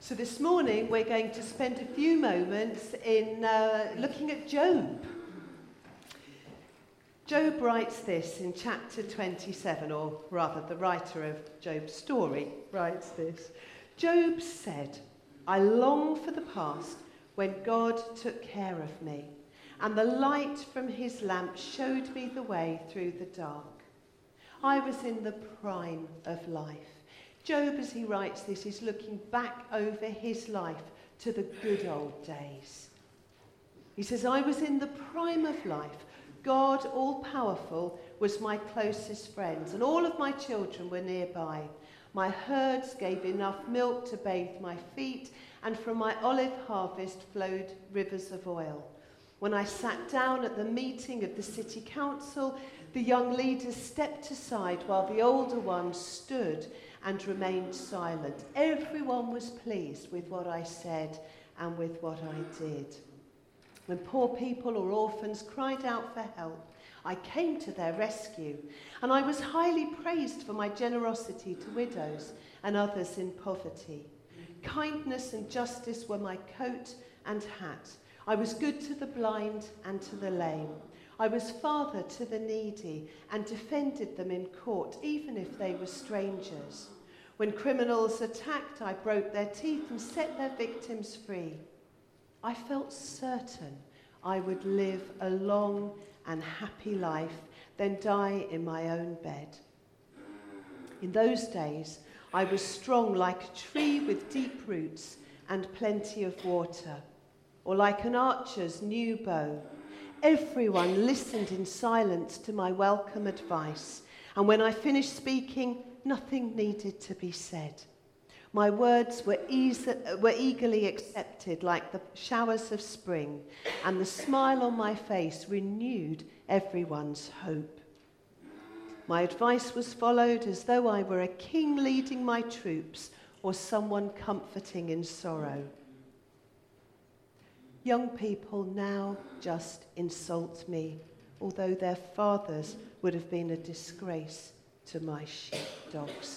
So this morning we're going to spend a few moments in looking at Job. Job writes this in chapter 27, or rather the writer of Job's story writes this. Job said, "I long for the past when God took care of me, and the light from his lamp showed me the way through the dark. I was in the prime of life." Job, as he writes this, is looking back over his life to the good old days. He says, "I was in the prime of life. God, all-powerful, was my closest friend, and all of my children were nearby. My herds gave enough milk to bathe my feet, and from my olive harvest flowed rivers of oil. When I sat down at the meeting of the city council, the young leaders stepped aside while the older ones stood and remained silent. Everyone was pleased with what I said and with what I did. When poor people or orphans cried out for help, I came to their rescue, and I was highly praised for my generosity to widows and others in poverty. Kindness and justice were my coat and hat. I was good to the blind and to the lame. I was father to the needy and defended them in court, even if they were strangers. When criminals attacked, I broke their teeth and set their victims free. I felt certain I would live a long and happy life, then die in my own bed. In those days, I was strong like a tree with deep roots and plenty of water, or like an archer's new bow. Everyone listened in silence to my welcome advice, and when I finished speaking, nothing needed to be said. My words were eagerly accepted like the showers of spring, and the smile on my face renewed everyone's hope. My advice was followed as though I were a king leading my troops or someone comforting in sorrow. Young people now just insult me, although their fathers would have been a disgrace to my sheepdogs."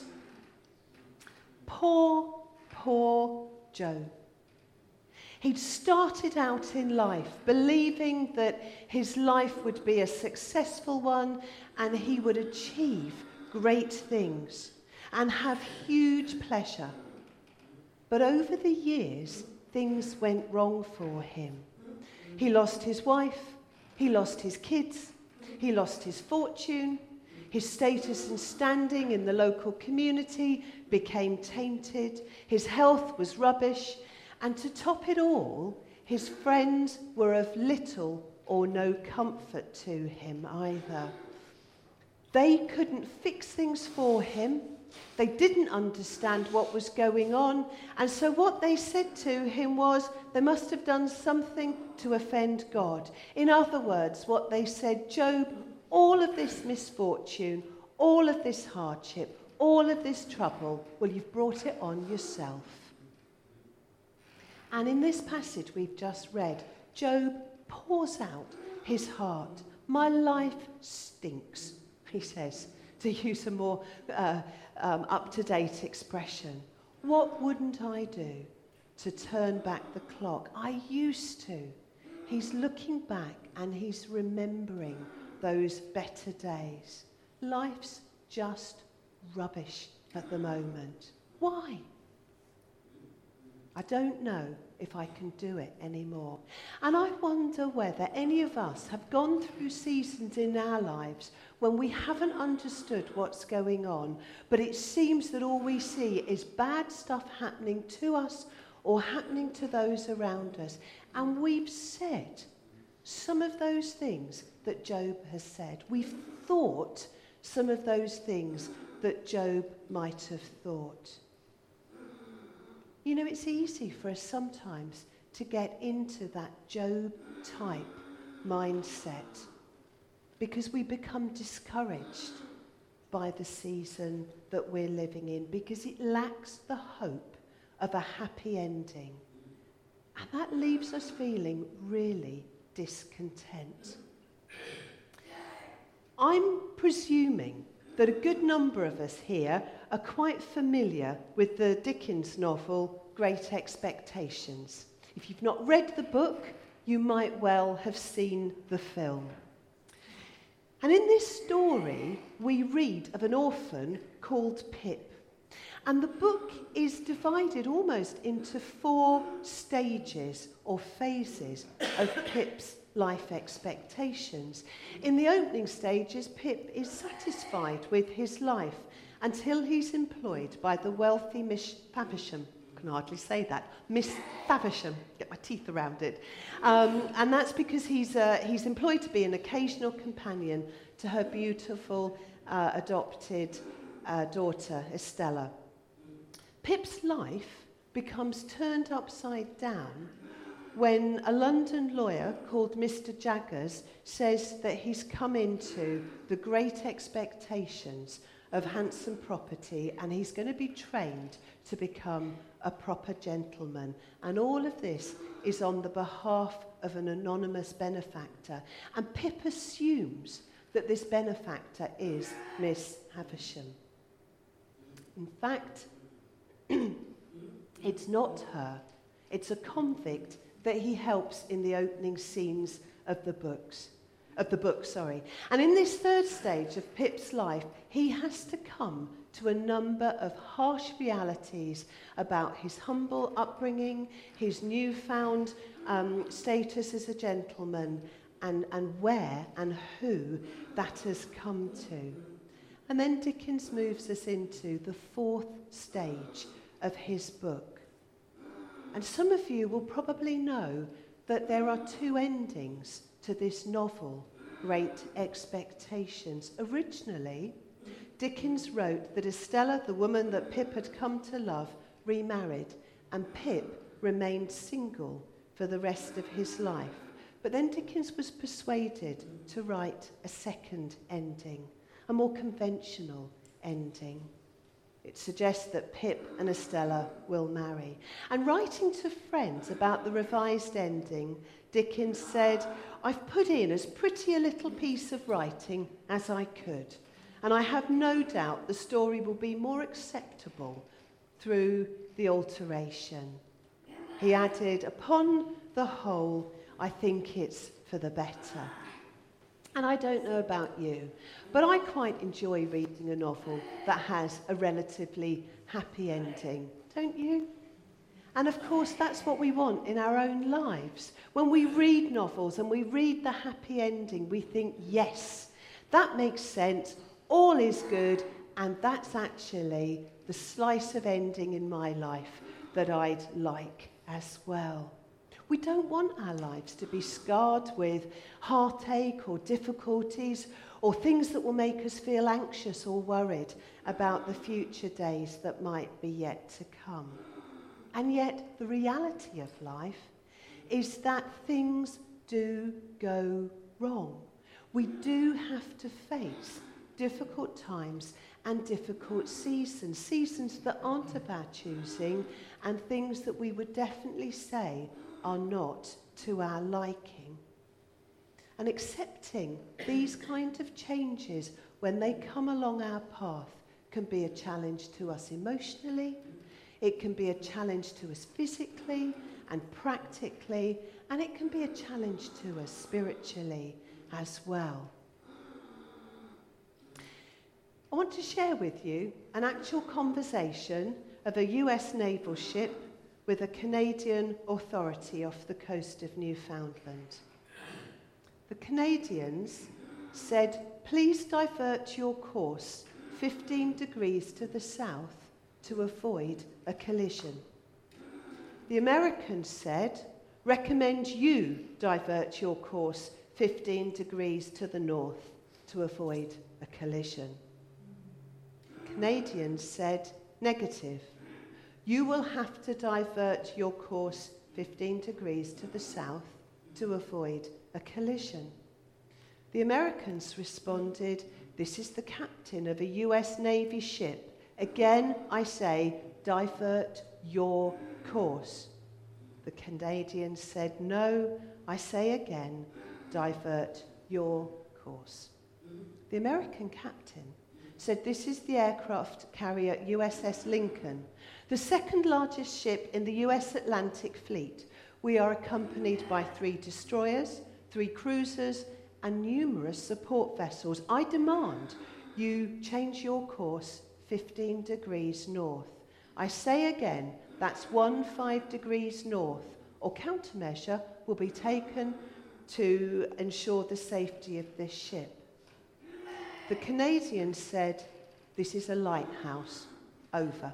Poor Job. He'd started out in life believing that his life would be a successful one and he would achieve great things and have huge pleasure. But over the years, things went wrong for him. He lost his wife, he lost his kids, he lost his fortune. His status and standing in the local community became tainted. His health was rubbish. And to top it all, his friends were of little or no comfort to him either. They couldn't fix things for him. They didn't understand what was going on. And so what they said to him was, they must have done something to offend God. In other words, what they said, "Job, all of this misfortune, all of this hardship, all of this trouble, well, you've brought it on yourself." And in this passage we've just read, Job pours out his heart. "My life stinks," he says, to use a more up-to-date expression. "What wouldn't I do to turn back the clock? I used to." He's looking back and he's remembering those better days. Life's just rubbish at the moment. Why? I don't know if I can do it anymore. And I wonder whether any of us have gone through seasons in our lives when we haven't understood what's going on, but it seems that all we see is bad stuff happening to us or happening to those around us. And we've said some of those things that Job has said. We've thought some of those things that Job might have thought. You know, it's easy for us sometimes to get into that Job-type mindset because we become discouraged by the season that we're living in because it lacks the hope of a happy ending. And that leaves us feeling really discontent. I'm presuming that a good number of us here are quite familiar with the Dickens novel Great Expectations. If you've not read the book, you might well have seen the film. And in this story, we read of an orphan called Pip. And the book is divided almost into 4 stages or phases of Pip's life expectations. In the opening stages, Pip is satisfied with his life until he's employed by the wealthy Miss Faversham. I can hardly say that. Miss Faversham. Get my teeth around it. And that's because he's employed to be an occasional companion to her beautiful adopted daughter, Estella. Pip's life becomes turned upside down when a London lawyer called Mr. Jaggers says that he's come into the Great Expectations of handsome property and he's going to be trained to become a proper gentleman. And all of this is on the behalf of an anonymous benefactor. And Pip assumes that this benefactor is Miss Havisham. In fact, it's not her. It's a convict that he helps in the opening scenes of the book. And in this third stage of Pip's life, he has to come to a number of harsh realities about his humble upbringing, his newfound status as a gentleman, and where and who that has come to. And then Dickens moves us into the 4th stage of his book. And some of you will probably know that there are 2 endings to this novel, Great Expectations. Originally, Dickens wrote that Estella, the woman that Pip had come to love, remarried, and Pip remained single for the rest of his life. But then Dickens was persuaded to write a second ending, a more conventional ending. It suggests that Pip and Estella will marry. And writing to friends about the revised ending, Dickens said, "I've put in as pretty a little piece of writing as I could, and I have no doubt the story will be more acceptable through the alteration." He added, "Upon the whole, I think it's for the better." And I don't know about you, but I quite enjoy reading a novel that has a relatively happy ending, don't you? And of course, that's what we want in our own lives. When we read novels and we read the happy ending, we think, yes, that makes sense, all is good, and that's actually the slice of ending in my life that I'd like as well. We don't want our lives to be scarred with heartache or difficulties or things that will make us feel anxious or worried about the future days that might be yet to come. And yet, the reality of life is that things do go wrong. We do have to face difficult times and difficult seasons that aren't of our choosing, and things that we would definitely say are not to our liking. And accepting these kind of changes when they come along our path can be a challenge to us emotionally, it can be a challenge to us physically and practically, and it can be a challenge to us spiritually as well. I want to share with you an actual conversation of a US naval ship with a Canadian authority off the coast of Newfoundland. The Canadians said, "Please divert your course 15 degrees to the south to avoid a collision." The Americans said, "Recommend you divert your course 15 degrees to the north to avoid a collision." The Canadians said, "Negative. You will have to divert your course 15 degrees to the south to avoid a collision." The Americans responded, "This is the captain of a US Navy ship. Again, I say, divert your course." The Canadians said, "No, I say again, divert your course." The American captain said this is the aircraft carrier USS Lincoln, the second largest ship in the US Atlantic Fleet. We are accompanied by 3 destroyers, 3 cruisers, and numerous support vessels. I demand you change your course 15 degrees north. I say again, that's 15 degrees north, or countermeasure will be taken to ensure the safety of this ship. The Canadians said, this is a lighthouse. Over.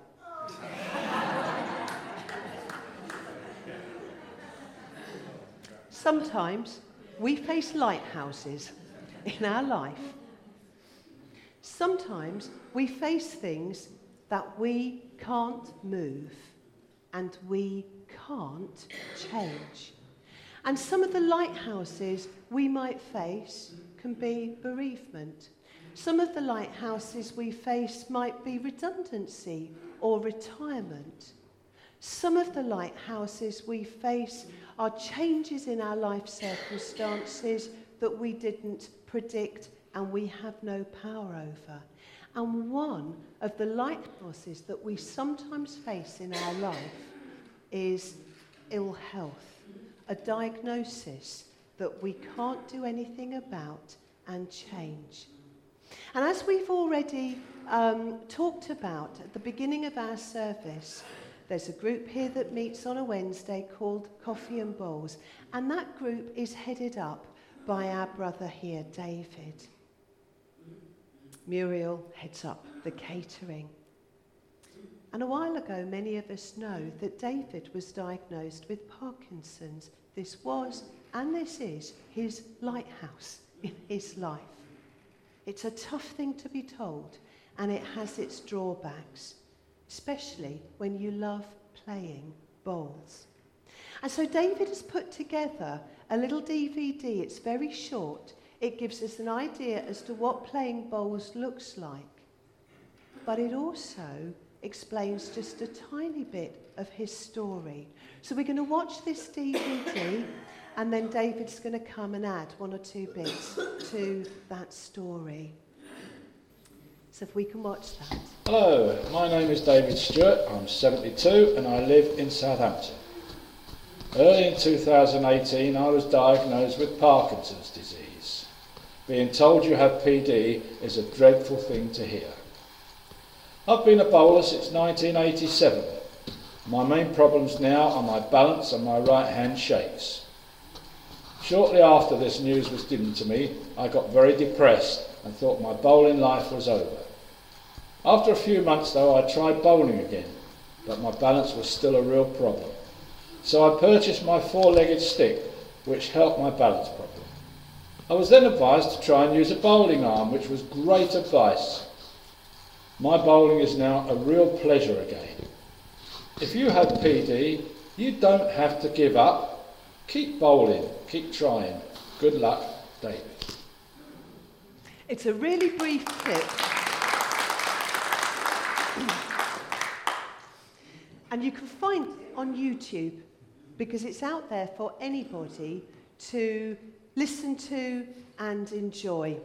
Sometimes we face lighthouses in our life. Sometimes we face things that we can't move and we can't change. And some of the lighthouses we might face can be bereavement. Some of the lighthouses we face might be redundancy or retirement. Some of the lighthouses we face are changes in our life circumstances that we didn't predict and we have no power over. And one of the lighthouses that we sometimes face in our life is ill health, a diagnosis that we can't do anything about and change. And as we've already talked about at the beginning of our service, there's a group here that meets on a Wednesday called Coffee and Bowls, and that group is headed up by our brother here, David. Muriel heads up the catering. And a while ago, many of us know that David was diagnosed with Parkinson's. This was, and this is, his lighthouse in his life. It's a tough thing to be told, and it has its drawbacks, especially when you love playing bowls. And so David has put together a little DVD. It's very short. It gives us an idea as to what playing bowls looks like. But it also explains just a tiny bit of his story. So we're going to watch this DVD, and then David's going to come and add 1 or 2 bits to that story. So if we can watch that. Hello, my name is David Stewart. I'm 72 and I live in Southampton. Early in 2018 I was diagnosed with Parkinson's disease. Being told you have PD is a dreadful thing to hear. I've been a bowler since 1987. My main problems now are my balance and my right hand shakes. Shortly after this news was given to me, I got very depressed and thought my bowling life was over. After a few months though, I tried bowling again, but my balance was still a real problem. So I purchased my 4-legged stick, which helped my balance problem. I was then advised to try and use a bowling arm, which was great advice. My bowling is now a real pleasure again. If you have PD, you don't have to give up. Keep bowling, keep trying. Good luck, David. It's a really brief clip. And you can find it on YouTube because it's out there for anybody to listen to and enjoy.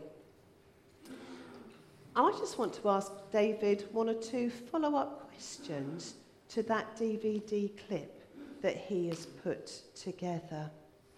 I just want to ask David 1 or 2 follow-up questions to that DVD clip that he has put together.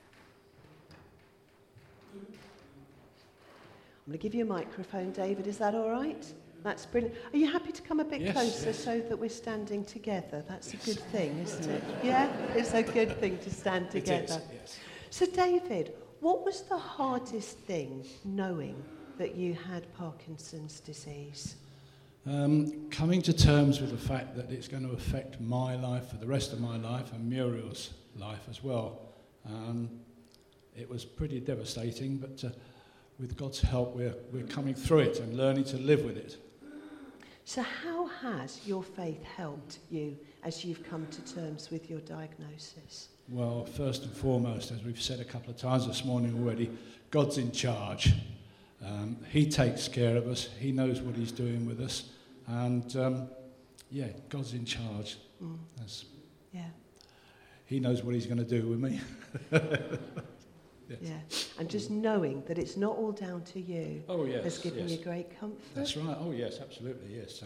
I'm going to give you a microphone, David. Is that all right? That's brilliant. Are you happy to come a bit closer so that we're standing together? That's a good thing, isn't it? Yeah? It's a good thing to stand together. It is, yes. So, David, what was the hardest thing knowing that you had Parkinson's disease? Coming to terms with the fact that it's going to affect my life for the rest of my life and Muriel's life as well. It was pretty devastating, but with God's help, we're coming through it and learning to live with it. So how has your faith helped you as you've come to terms with your diagnosis? Well, first and foremost, as we've said a couple of times this morning already, God's in charge. He takes care of us. He knows what he's doing with us. And, God's in charge. Yeah. He knows what he's going to do with me. Yes. Yeah. And just knowing that it's not all down to you Oh, yes. has given yes. you great comfort. That's right. Oh, yes, absolutely, yes.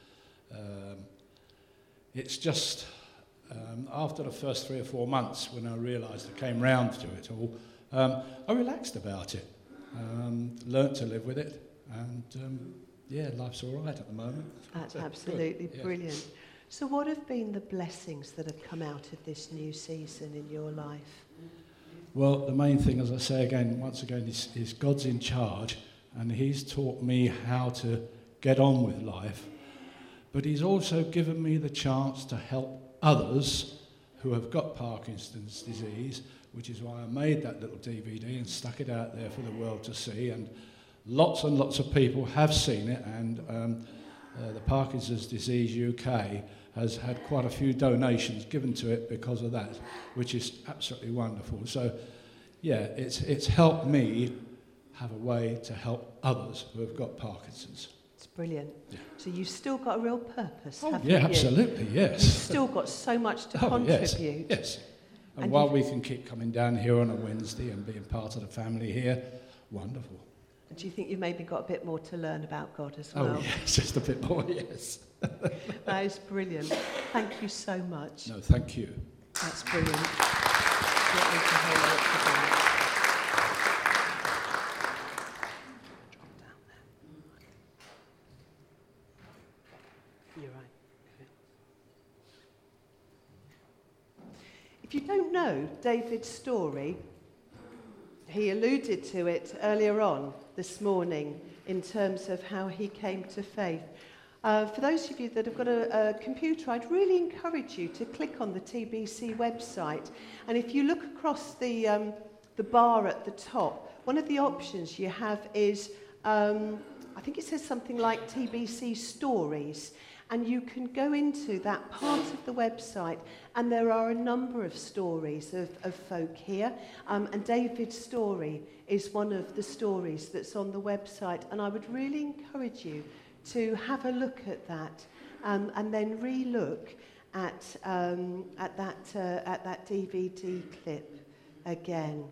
It's just after the first 3 or 4 months when I realised I came round to it all, I relaxed about it, learnt to live with it, and life's all right at the moment. That's So, absolutely good, yes. brilliant. So what have been the blessings that have come out of this new season in your life? Well, the main thing, as I say again, once again, is God's in charge, and he's taught me how to get on with life, but he's also given me the chance to help others who have got Parkinson's disease, which is why I made that little DVD and stuck it out there for the world to see, and lots of people have seen it, and the Parkinson's Disease UK has had quite a few donations given to it because of that, which is absolutely wonderful. So, yeah, it's helped me have a way to help others who have got Parkinson's. It's brilliant. Yeah. So you've still got a real purpose, haven't Yeah, you? absolutely, yes. You've still got so much to contribute. Yes. And And while we can keep coming down here on a Wednesday and being part of the family here, wonderful. Do you think you've maybe got a bit more to learn about God as well? Oh, yes, just a bit more, yes. That is brilliant. Thank you so much. No, thank you. That's brilliant. Get me to hold it together. Drop down there. You're right. If you don't know David's story, he alluded to it earlier on this morning in terms of how he came to faith. For those of you that have got a computer, I'd really encourage you to click on the TBC website. And if you look across the bar at the top, one of the options you have is, I think it says something like TBC Stories. And you can go into that part of the website, and there are a number of stories of folk here. And David's story is one of the stories that's on the website. And I would really encourage you to have a look at that, and then re-look at that DVD clip again.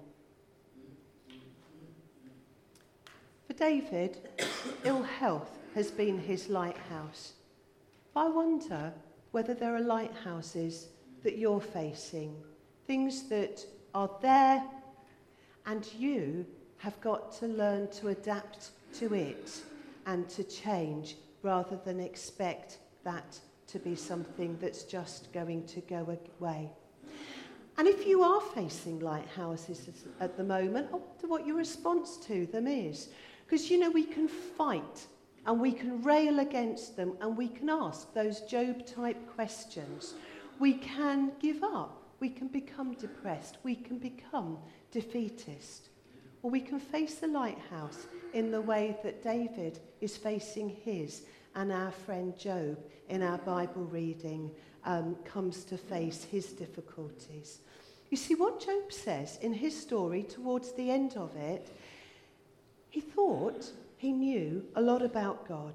For David, ill health has been his lighthouse. I wonder whether there are lighthouses that you're facing, things that are there, and you have got to learn to adapt to it and to change rather than expect that to be something that's just going to go away. And if you are facing lighthouses at the moment, I wonder what your response to them is. Because, you know, we can fight and we can rail against them, and we can ask those Job-type questions. We can give up. We can become depressed. We can become defeatist. Or we can face the lighthouse in the way that David is facing his, and our friend Job in our Bible reading comes to face his difficulties. You see, what Job says in his story towards the end of it, he thought he knew a lot about God.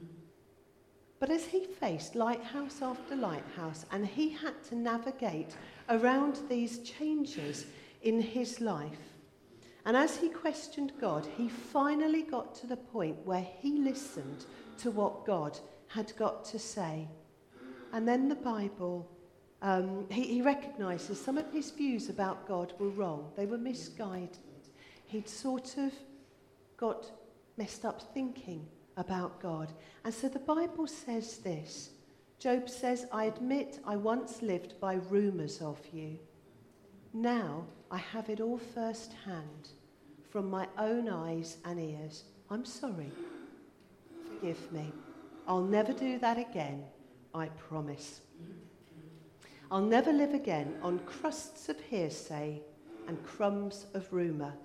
But as he faced lighthouse after lighthouse, and he had to navigate around these changes in his life, and as he questioned God, he finally got to the point where he listened to what God had got to say. And then the Bible, he recognises some of his views about God were wrong. They were misguided. He'd sort of got messed up thinking about God. And so the Bible says this. Job says, I admit I once lived by rumours of you. Now I have it all firsthand from my own eyes and ears. I'm sorry. Forgive me. I'll never do that again, I promise. I'll never live again on crusts of hearsay and crumbs of rumour.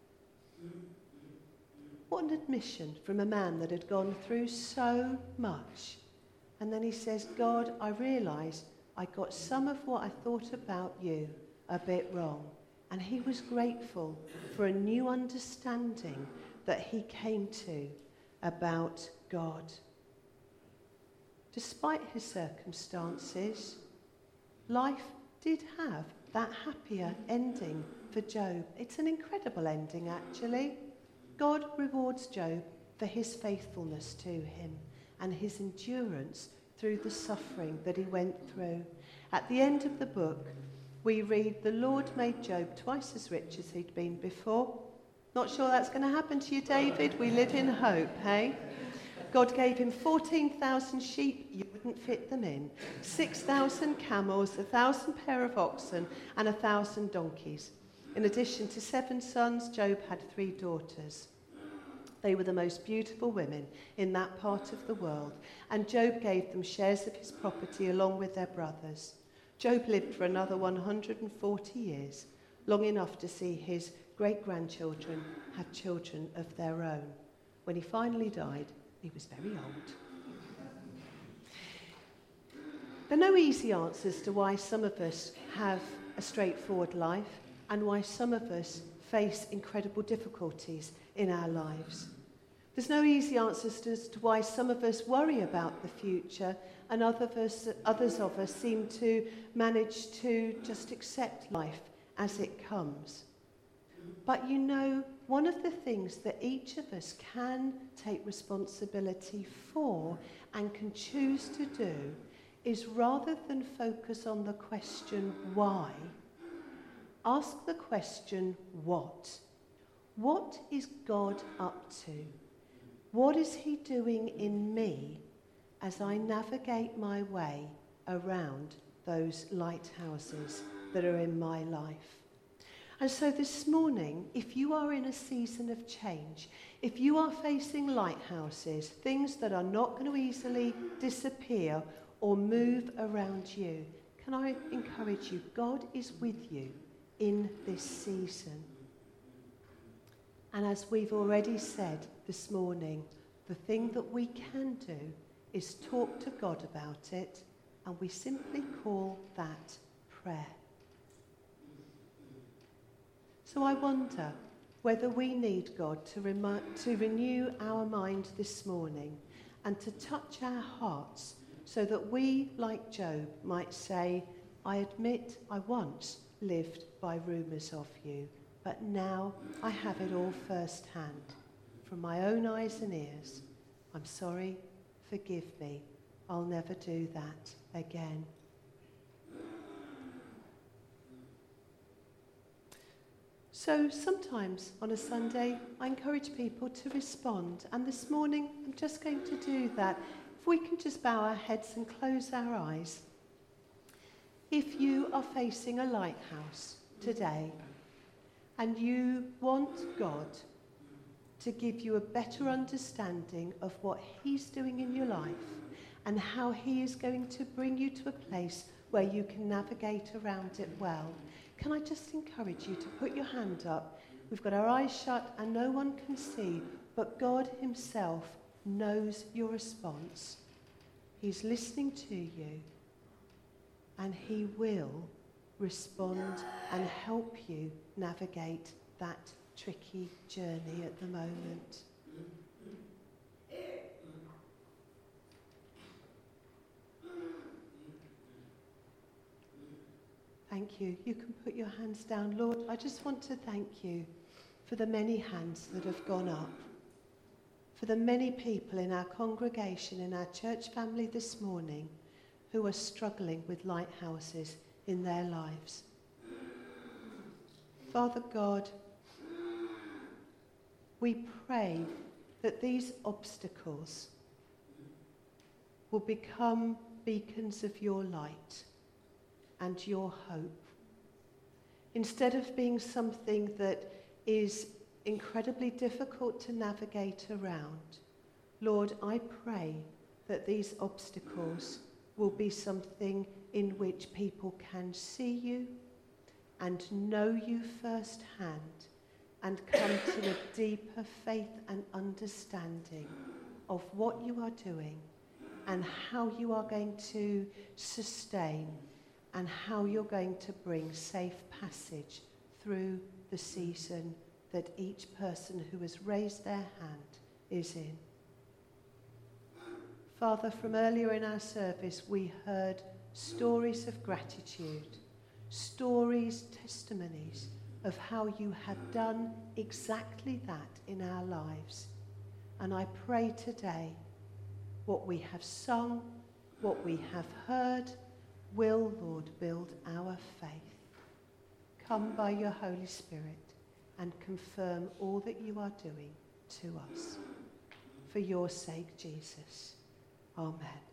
What an admission from a man that had gone through so much. And then he says, God, I realise I got some of what I thought about you a bit wrong. And he was grateful for a new understanding that he came to about God. Despite his circumstances, life did have that happier ending for Job. It's an incredible ending, actually. God rewards Job for his faithfulness to him and his endurance through the suffering that he went through. At the end of the book, we read, the Lord made Job twice as rich as he'd been before. Not sure that's going to happen to you, David. We live in hope, hey? God gave him 14,000 sheep, you wouldn't fit them in, 6,000 camels, 1,000 pair of oxen, and 1,000 donkeys. In addition to 7 sons, Job had 3 daughters. They were the most beautiful women in that part of the world, and Job gave them shares of his property along with their brothers. Job lived for another 140 years, long enough to see his great-grandchildren have children of their own. When he finally died, he was very old. There are no easy answers to why some of us have a straightforward life and why some of us face incredible difficulties in our lives. There's no easy answers as to why some of us worry about the future and others of us seem to manage to just accept life as it comes. But you know, one of the things that each of us can take responsibility for and can choose to do is, rather than focus on the question why, ask the question what. What is God up to? What is he doing in me as I navigate my way around those lighthouses that are in my life? And so this morning, if you are in a season of change, if you are facing lighthouses, things that are not going to easily disappear or move around you, can I encourage you, God is with you in this season. And as we've already said this morning, the thing that we can do is talk to God about it, and we simply call that prayer. So I wonder whether we need God to renew our mind this morning and to touch our hearts so that we, like Job, might say, I admit I once lived by rumours of you, but now I have it all firsthand, from my own eyes and ears. I'm sorry, forgive me. I'll never do that again. So sometimes on a Sunday, I encourage people to respond. And this morning, I'm just going to do that. If we can just bow our heads and close our eyes. If you are facing a lighthouse today, and you want God to give you a better understanding of what he's doing in your life and how he is going to bring you to a place where you can navigate around it well, can I just encourage you to put your hand up? We've got our eyes shut and no one can see, but God himself knows your response. He's listening to you, and he will respond and help you navigate that tricky journey at the moment. Thank you. You can put your hands down. Lord, I just want to thank you for the many hands that have gone up, for the many people in our congregation, in our church family this morning who are struggling with lighthouses in their lives. Father God, we pray that these obstacles will become beacons of your light and your hope. Instead of being something that is incredibly difficult to navigate around, Lord, I pray that these obstacles will be something in which people can see you and know you firsthand and come to a deeper faith and understanding of what you are doing and how you are going to sustain and how you're going to bring safe passage through the season that each person who has raised their hand is in. Father, from earlier in our service, we heard stories of gratitude, stories, testimonies of how you have done exactly that in our lives. And I pray today, what we have sung, what we have heard, will, Lord, build our faith. Come by your Holy Spirit and confirm all that you are doing to us. For your sake, Jesus. Amen.